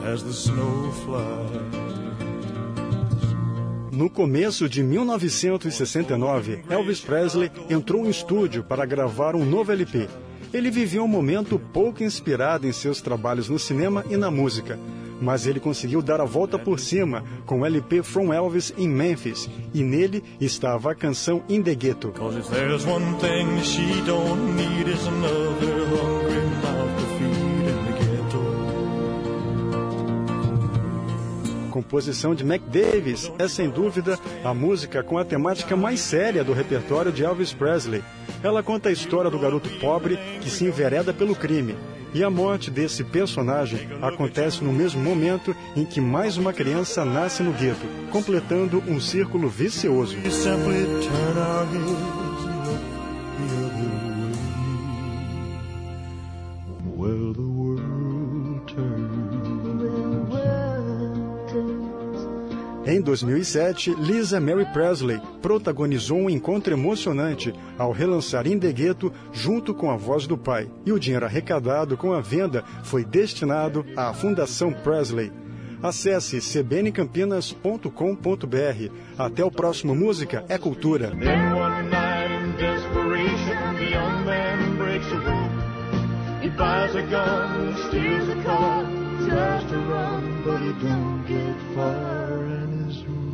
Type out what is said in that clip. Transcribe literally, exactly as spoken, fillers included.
as the snow flies. No começo de mil novecentos e sessenta e nove, Elvis Presley entrou em estúdio para gravar um novo L P. Ele vivia um momento pouco inspirado em seus trabalhos no cinema e na música, mas ele conseguiu dar a volta por cima com o L P From Elvis in Memphis, e nele estava a canção In the Ghetto. Composição de Mac Davis, é sem dúvida a música com a temática mais séria do repertório de Elvis Presley. Ela conta a história do garoto pobre que se envereda pelo crime. E a morte desse personagem acontece no mesmo momento em que mais uma criança nasce no gueto, completando um círculo vicioso. Em dois mil e sete, Lisa Mary Presley protagonizou um encontro emocionante ao relançar In the Ghetto junto com a voz do pai. E o dinheiro arrecadado com a venda foi destinado à Fundação Presley. Acesse c b n campinas ponto com ponto b r. Até o próximo Música é Cultura. Tries to run, but he don't get far in his room.